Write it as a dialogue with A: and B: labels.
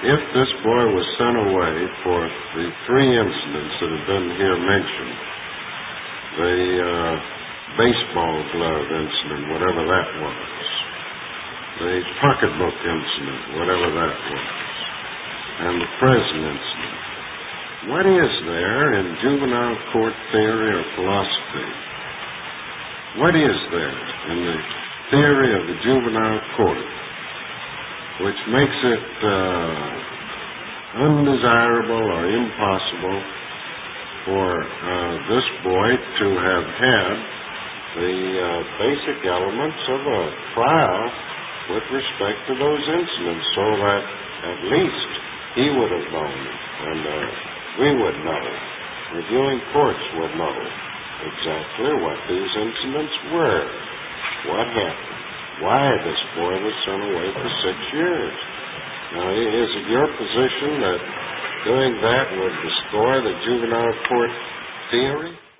A: if this boy was sent away for the three incidents that have been here mentioned, the baseball glove incident, whatever that was, the pocketbook incident, whatever that was, and the prison incident, what is there in juvenile court theory or philosophy? What is there in the theory of the juvenile court which makes it undesirable or impossible for this boy to have had the basic elements of a trial with respect to those incidents, so that at least he would have known, and we would know, reviewing courts would know exactly what these incidents were, what happened, why this boy was sent away for 6 years. Now, is it your position that doing that would destroy the juvenile court theory?